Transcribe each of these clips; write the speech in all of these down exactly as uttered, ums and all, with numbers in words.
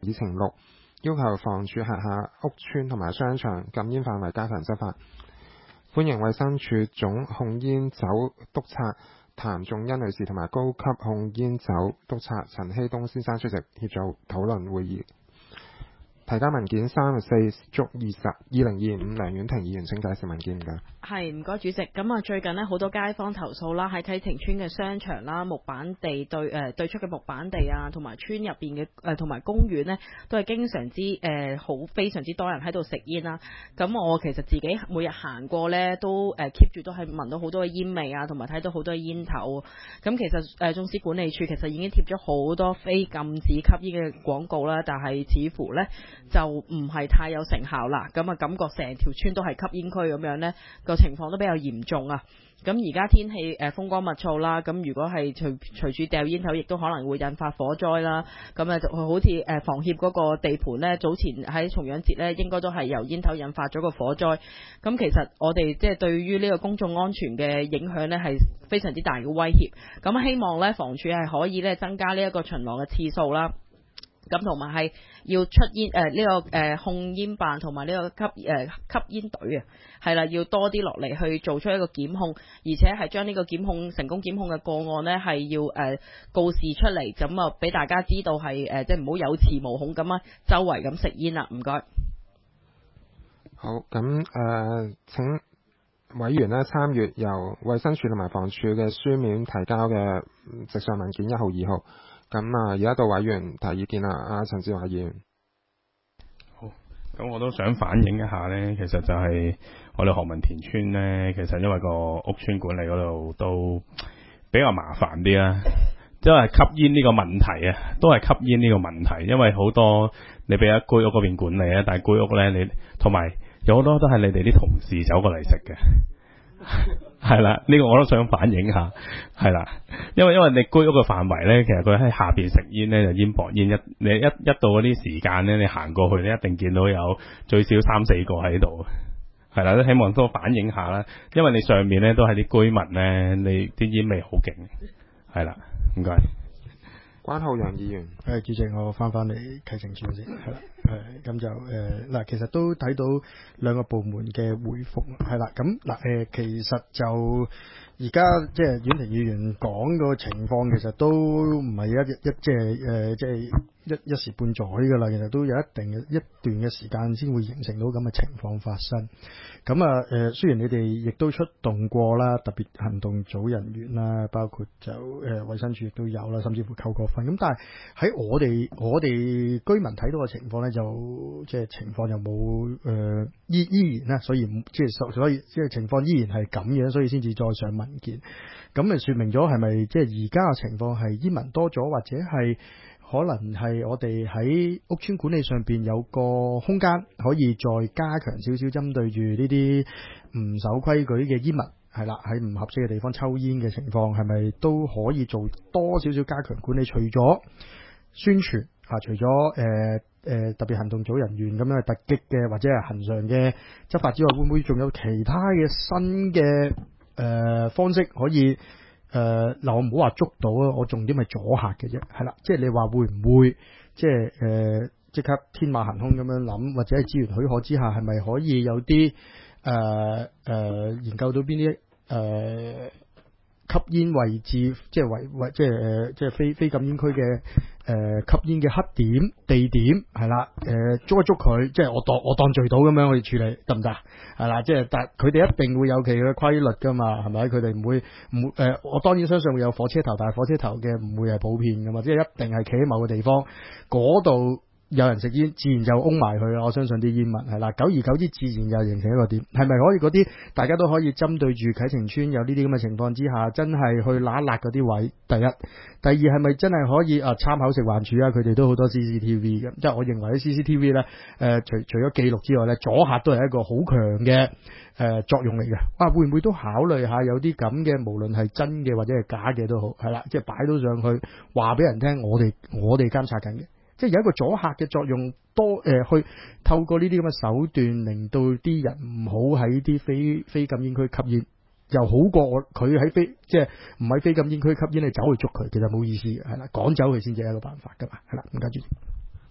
議程六，要求房署轄下屋邨同埋商場禁煙範圍加強執法。歡迎衛生署總控煙酒督察譚仲欣女士同埋高級控煙酒督察陳希東先生出席協助討論會議。提交文件三十四足二十二零二五梁婉婷議員請介紹文件唔該。 係唔該主席，咁啊最近呢，好多街坊投訴啦，喺啟晴邨嘅商場啦、木板地對誒、呃、對出嘅木板地啊，同埋村入邊嘅誒同埋公園呢，都係經常之誒好、呃、非常之多人喺度食煙啦。咁我其實自己每日行過呢，都誒 keep 住都係聞到好多嘅煙味啊，同埋睇到好多嘅煙頭。咁其實誒中市管理處其實已經貼咗好多非禁止吸煙嘅廣告啦，但係似乎呢，就唔係太有成效啦。咁啊感覺成條村都係吸煙區咁樣呢。個情況都比較嚴重啊！咁而家天氣誒風光物燥啦，咁如果係隨隨住掉煙頭，亦都可能會引發火災啦。咁啊就好似誒房協嗰個地盤呢，早前喺重陽節呢，應該都係由煙頭引發咗個火災。咁其實我哋即係對於呢個公眾安全嘅影響呢，係非常之大嘅威脅。咁希望呢，房署係可以呢增加呢一個巡邏嘅次數啦。咁同埋係要出煙誒呢、呃這個誒、呃、控煙辦同埋呢個吸誒、呃、吸煙隊啊，係啦，要多啲落嚟去做出一個檢控，而且係將呢個檢控成功檢控嘅個案呢，係要誒、呃、告示出嚟，咁啊俾大家知道係誒、呃、即係唔好有恃無恐咁啊周圍咁食煙啦，唔該。 好，咁誒、呃、請委員呢參閱由衛生署同埋房署嘅書面提交嘅直上文件一號、二號。咁啊，而家到委員提意見啦，阿陳志華議員。 好，咁我都想反映一下呢，其實就係我哋何文田村呢，其實因為個屋邨管理嗰度都比較麻煩啲啦，因為吸煙呢個問題啊，都係吸煙呢個問題，因為好多你俾阿居屋嗰邊管理啊，但係居屋呢，你同埋有好多都係你哋啲同事走過嚟食嘅。係啦，呢、這個我都想反映下，係啦，因為因為你居屋嘅範圍咧，其實佢喺下邊食煙咧就煙薄煙，一你一一到嗰啲時間咧，你行過去你一定見到有最少三四個喺度，係啦，都希望都反映下啦，因為你上面咧都係啲居民咧，你啲煙味好勁，係啦，唔該。 關浩洋議員， 誒主席，我翻返嚟啟晴邨先，係啦，誒咁就誒嗱、呃，其實都睇到兩個部門嘅回覆，係啦，咁嗱誒，其實就而家即係婉婷議員講個情況，其實都唔係一一即係誒即係一一時半載㗎啦，其實都有一定嘅一段嘅時間先會形成到咁嘅情況發生。咁啊誒，雖然你哋亦都出動過啦，特別行動組人員啦，包括就誒衛生署亦都有啦，甚至乎扣過分。咁但係喺我哋我哋居民睇到嘅情況咧，就即係情況又冇誒依依然啦，所以即係所以即係情況依然係咁樣，所以先至再上文件。咁咪説明咗係咪即係而家嘅情況係煙民多咗，或者係可能係我哋喺屋邨管理上邊有個空間可以再加強少少，針對住呢啲唔守規矩嘅煙民，係啦，喺唔合適嘅地方抽煙嘅情況，係咪都可以做多少少加強管理？除咗宣傳啊，除咗誒誒特別行動組人員咁樣突擊嘅或者係恆常嘅執法之外，會唔會仲有其他嘅新嘅誒、呃、方式可以？誒，嗱、呃，我唔好話捉到啊，我重點係阻嚇嘅啫，係啦，即係你話會唔會即係誒即刻天馬行空咁樣諗，或者係資源許可之下，係咪可以有啲誒誒研究到邊啲誒吸煙位置，即係為為即係誒、呃、即係非非禁煙區嘅誒吸煙嘅黑點地點係啦，誒、呃、捉一捉佢，即係我當我當聚到咁樣去處理得唔得？係啦，即係但佢哋一定會有其嘅規律噶嘛，係咪？佢哋唔會唔會誒？我當然相信會有火車頭，但係火車頭嘅唔會係普遍噶嘛，即係一定係企喺某個地方嗰度。有人食煙，自然就擁埋佢啦。我相信啲煙民係啦，久而久之，自然又形成一個點。係咪可以嗰啲大家都可以針對住啟晴邨有呢啲咁嘅情況之下，真係去揦辣嗰啲位？第一，第二係咪真係可以啊？參考食環署啊，佢哋都好多 C C T V 嘅，即係我認為啲 C C T V 咧，誒、呃，除除咗記錄之外咧，阻嚇都係一個好強嘅誒作用嚟嘅。啊，會唔會都考慮下有啲咁嘅，無論係真嘅或者係假嘅都好，係啦，即係擺到上去，話俾人聽，我哋我哋監察緊嘅。即係有一個阻嚇嘅作用，多誒、呃、去透過呢啲咁嘅手段，令到啲人唔好喺啲非非禁煙區吸煙，又好過我佢喺非即係唔喺非禁煙區吸煙，你走去捉佢，其實冇意思嘅，係啦，趕走佢先至係一個辦法㗎嘛，係啦，唔該主席。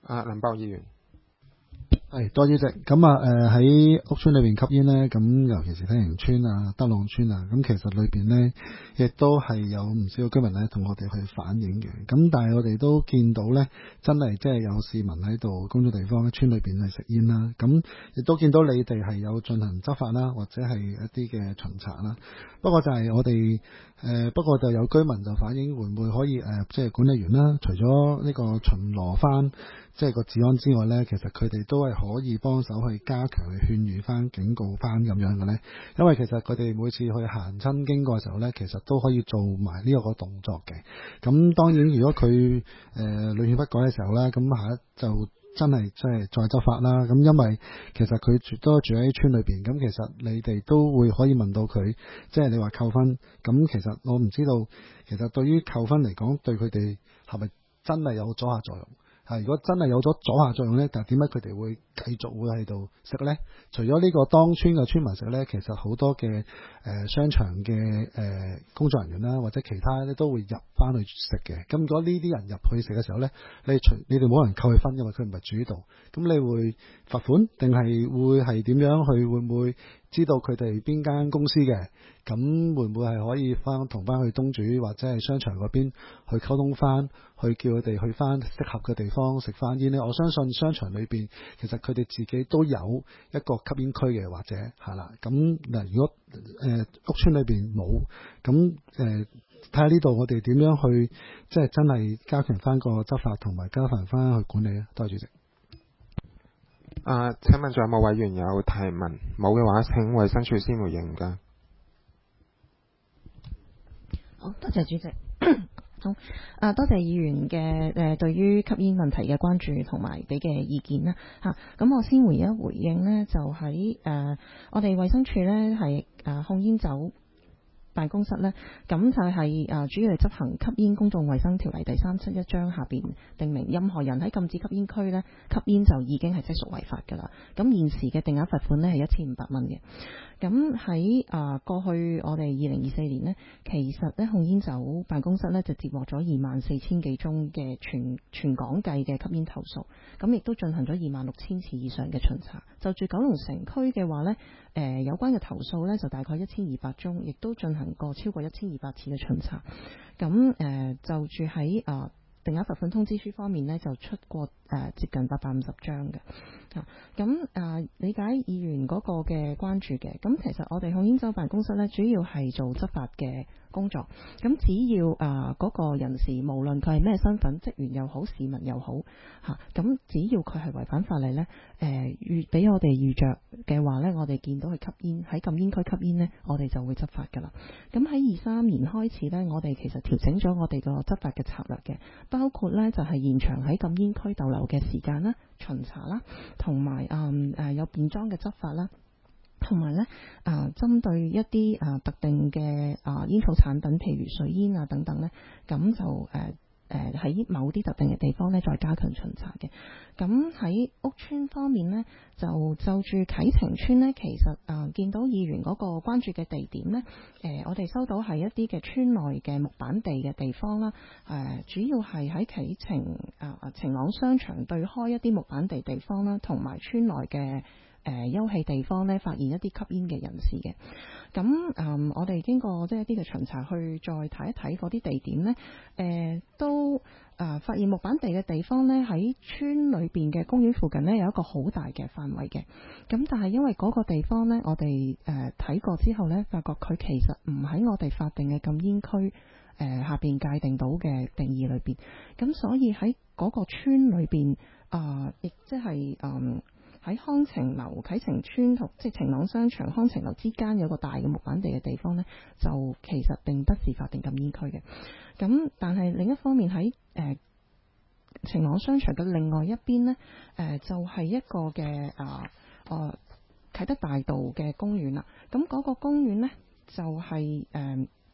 啊，林博議員。 係多謝主席。咁啊，誒喺屋村裏邊吸煙呢，咁尤其是太平村啊、德朗村啊，咁其實裏邊呢，亦都係有唔少居民呢同我哋去反映嘅。咁但係我哋都見到呢，真係即係有市民喺度工作地方咧，村裏邊係食煙啦。咁亦都見到你哋係有進行執法啦，或者係一啲嘅巡查啦。不過就係我哋誒、呃，不過就有居民就反映會唔會可以誒、呃，即係管理員啦，除咗呢個巡邏翻。即係個治安之外呢，其實佢哋都係可以幫手去加強、去勸喻翻、警告翻咁樣嘅呢。因為其實佢哋每次去行親經過嘅時候呢，其實都可以做埋呢一個動作嘅。咁當然，如果佢誒屢勸不改嘅時候呢，咁下一就真係即係再執法啦。咁因為其實佢住都住喺村裏邊，咁其實你哋都會可以問到佢，即係你話扣分。咁其實我唔知道，其實對於扣分嚟講，對佢哋係咪真係有阻嚇作用？如果真係有咗阻嚇作用呢，但係點解佢哋會繼續會喺度食呢？除咗呢個當村嘅村民食呢，其實好多嘅誒、呃、商場嘅誒、呃、工作人員啦，或者其他咧都會入翻去食嘅。咁如果呢啲人入去食嘅時候呢，你除你哋冇人扣佢分，因為佢唔係主導，咁你會罰款定係會係點樣去？會唔會知道佢哋邊間公司嘅？咁會唔會係可以翻同翻去東主或者係商場嗰邊去溝通翻，去叫佢哋去翻適合嘅地方食翻煙呢？我相信商場裏邊其實佢哋自己都有一個吸煙區嘅，或者係啦。咁嗱，如果誒、呃、屋村裏邊冇，咁誒睇下呢度我哋點樣去即係真係加強翻個執法同埋加強翻去管理啊！多謝主席。 啊，請問仲有冇委員有提問？冇嘅話，請衛生署先回應㗎。 好，多謝主席。好，啊，多謝議員嘅誒對於吸煙問題嘅關注同埋俾嘅意見啦。嚇、啊，咁我先回一回應呢，就喺誒、呃、我哋衛生署呢係誒控煙酒辦公室呢，咁就係誒主要係執行吸煙公眾衛生條例第三七一章下邊定明，任何人喺禁止吸煙區呢吸煙就已經係即屬違法㗎啦。咁現時嘅定額罰款呢係一千五百蚊嘅。咁喺啊過去我哋二零二四年呢，其實咧控煙酒辦公室咧就接獲咗二萬四千幾宗嘅全全港計嘅吸煙投訴，咁亦都進行咗二萬六千次以上嘅巡查。就住九龍城區嘅話呢，誒、呃、有關嘅投訴呢，就大概一千二百宗，亦都進行過超過一千二百次嘅巡查。咁誒、呃、就住喺啊。呃定額罰款通知書方面呢，就出過誒、呃、接近八百五十張嘅。啊，咁、呃、誒理解議員嗰個嘅關注嘅。咁其實我哋控煙酒辦公室呢，主要係做執法嘅工作。咁只要誒嗰、呃那個人士，無論佢係咩身份，職員又好，市民又好，嚇、啊，咁只要佢係違反法例呢，誒遇俾我哋遇着嘅話呢，我哋見到佢吸煙喺禁煙區吸煙呢，我哋就會執法㗎啦。咁喺二三年開始呢，我哋其實調整咗我哋個執法嘅策略嘅。包括咧就係延長喺禁煙區逗留嘅時間啦、巡查啦，同埋誒誒有便裝嘅執法啦，同埋咧誒針對一啲誒、呃、特定嘅誒煙草產品，譬如水煙啊等等咧，咁就誒。呃誒喺某啲特定嘅地方咧，再加強巡查嘅。咁喺屋邨方面呢，就就住啟晴邨呢，其實誒、呃、見到議員嗰個關注嘅地點呢，誒、呃、我哋收到係一啲嘅村內嘅木板地嘅地方啦。誒、呃、主要係喺啟晴誒晴朗商場對開一啲木板地地方啦，同埋村內嘅。誒、呃、休憩地方咧，發現一啲吸煙嘅人士嘅，咁誒、嗯、我哋經過即係一啲嘅巡查，去再睇一睇嗰啲地點呢，誒、呃、都誒、呃、發現木板地嘅地方呢，喺村裏邊嘅公園附近呢，有一個好大嘅範圍嘅，咁但係因為嗰個地方呢，我哋誒睇過之後呢，發覺佢其實唔喺我哋法定嘅禁煙區誒、呃、下邊界定到嘅定義裏邊，咁所以喺嗰個村裏邊啊，亦即係誒。呃喺康晴樓、啟晴邨同即係晴朗商場、康晴樓之間有個大嘅木板地嘅地方呢，就其實並不是法定禁煙區嘅。咁但係另一方面喺誒、呃、晴朗商場嘅另外一邊呢，誒、呃、就係、是、一個嘅啊啊啟德大道嘅公園啦。咁嗰個公園呢，就係、是、誒。呃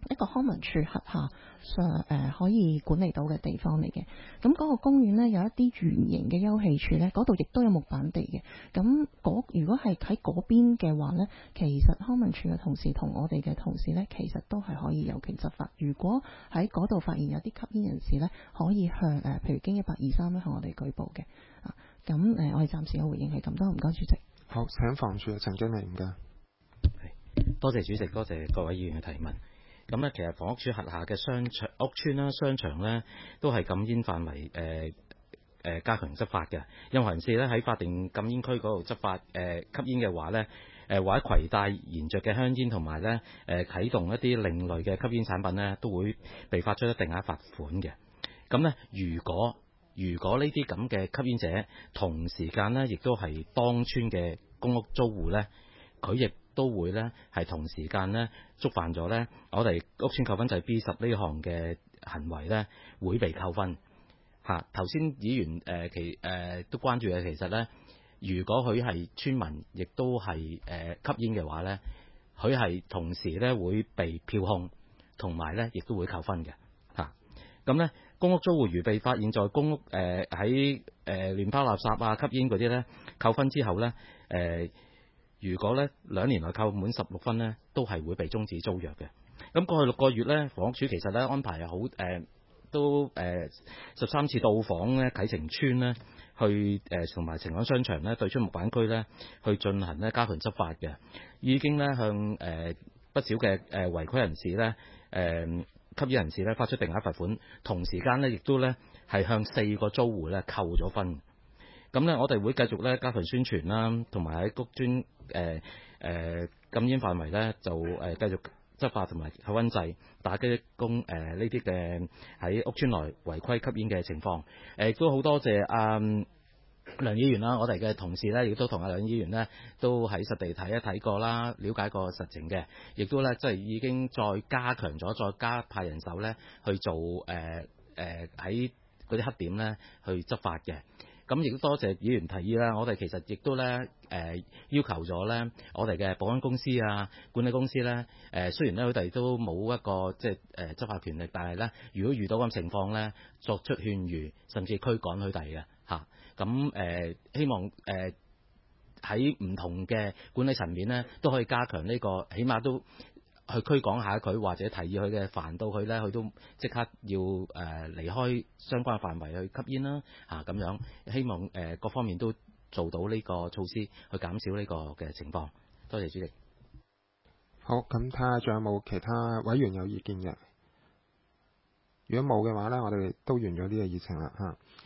一個康文署轄下上誒、呃、可以管理到嘅地方嚟嘅。咁嗰個公園呢，有一啲圓形嘅休憩處呢，嗰度亦都有木板地嘅。咁如果係喺嗰邊嘅話呢，其實康文署嘅同事同我哋嘅同事呢，其實都係可以有權執法。如果喺嗰度發現有啲吸煙人士呢，可以向誒、呃、譬如經一八二三咧向我哋舉報嘅。啊，咁誒、呃、我哋暫時嘅回應係咁多，唔該主席。 好，請房署陳經理唔該。 多謝主席，多謝各位議員嘅提問。咁咧，其實房屋署轄下嘅商場、屋邨啦、商場咧，都係禁煙範圍，誒、呃、誒、呃、加強執法嘅。任何人士咧喺法定禁煙區嗰度執法，誒、呃、吸煙嘅話咧，誒、呃、或者攜帶燃着嘅香煙同埋咧，誒啟動一啲另類嘅吸煙產品咧，都會被發出一定額罰款嘅。咁咧，如果如果呢啲咁嘅吸煙者同時間咧，亦都係當村嘅公屋租戶咧，佢亦都會咧係同時間咧觸犯咗咧我哋屋邨扣分制 B 十呢項嘅行為咧，會被扣分嚇。頭先議員誒、呃、其誒、呃、都關注嘅，其實咧，如果佢係村民，亦都係誒、呃、吸煙嘅話咧，佢係同時咧會被票控，同埋咧亦都會扣分嘅嚇。咁、啊、咧公屋租戶如被發現在公屋誒喺誒亂拋垃圾啊、吸煙嗰啲咧，扣分之後咧誒。呃如果咧兩年內扣滿十六分咧，都係會被終止租約嘅。咁過去六個月咧，房屋署其實咧安排好誒、呃，都誒十三次到訪咧啟晴邨咧，去誒同埋晴朗商場咧對出木板區咧去進行咧加強執法嘅，已經咧向誒、呃、不少嘅誒違規人士咧誒、呃、吸煙人士咧發出定額罰款，同時間咧亦都咧係向四個租戶咧扣咗分。咁咧，我哋會繼續咧加強宣傳啦，同埋喺屋邨誒誒禁煙範圍咧，就誒、呃、繼續執法同埋扣分制，打擊公誒呢啲嘅喺屋邨內違規吸煙嘅情況。誒亦都好多謝阿、呃、梁議員啦，我哋嘅同事咧，亦都同阿梁議員咧都喺實地睇一睇過啦，了解過實情嘅，亦都咧即係已經再加強咗，再加派人手咧去做誒誒喺嗰啲黑點咧去執法嘅。咁亦都多謝議員提議啦，我哋其實亦都咧誒、呃、要求咗咧，我哋嘅保安公司啊、管理公司咧誒、呃，雖然咧佢哋都冇一個即係誒執法權力，但係咧如果遇到咁情況咧，作出勸喻甚至驅趕佢哋嘅嚇。咁、啊、誒、呃、希望誒喺唔同嘅管理層面咧，都可以加強呢、這個，起碼都去驅趕下佢，或者提議佢嘅煩到佢咧，佢都即刻要誒、呃、離開相關範圍去吸煙啦嚇咁樣。希望誒、呃、各方面都做到呢個措施，去減少呢個嘅情況。多謝主席。 好，咁睇下仲有冇其他委員有意見嘅？如果冇嘅話呢，我哋都完咗呢個議程啦嚇。